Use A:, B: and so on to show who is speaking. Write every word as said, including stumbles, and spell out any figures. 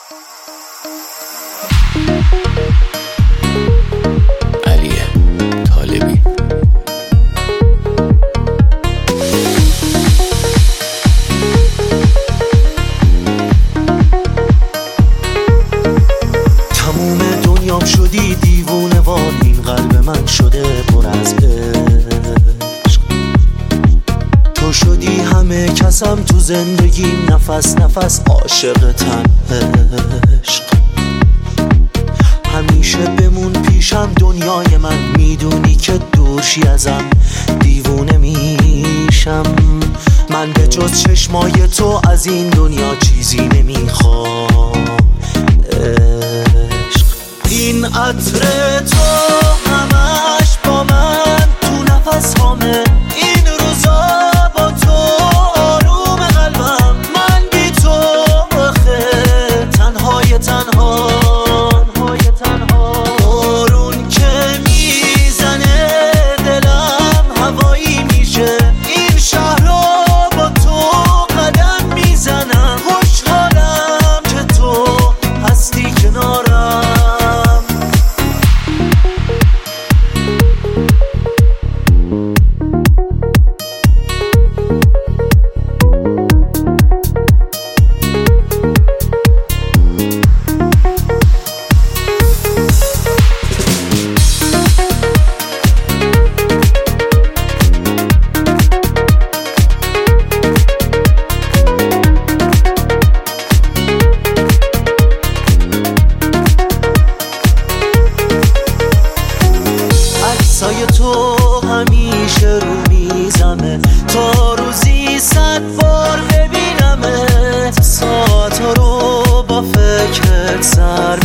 A: شدی دیوونه وای، این قلب من شده پر از عشق. تو شدی همه کسم تو زندگیم، نفس نفس عاشقتم عشق. همیشه بمون پیشم دنیای من، میدونی که دورشی ازم دیوونه میشم. من به جز چشمای تو از این دنیا چیزی نمیخوام. این عطر تو همش با من تو نفس هامه، این روزا با تو آروم قلبم. من بی تو آخه تنهای تنها، بارون که میزنه دلم هوایی میشه. این شهر رو با تو قدم میزنم، خوشحالم که تو هستی کنارم. عکسای تو همیشه رو میزمه، تا روزی صد بار ببینمت. ساعت رو با فکرت سر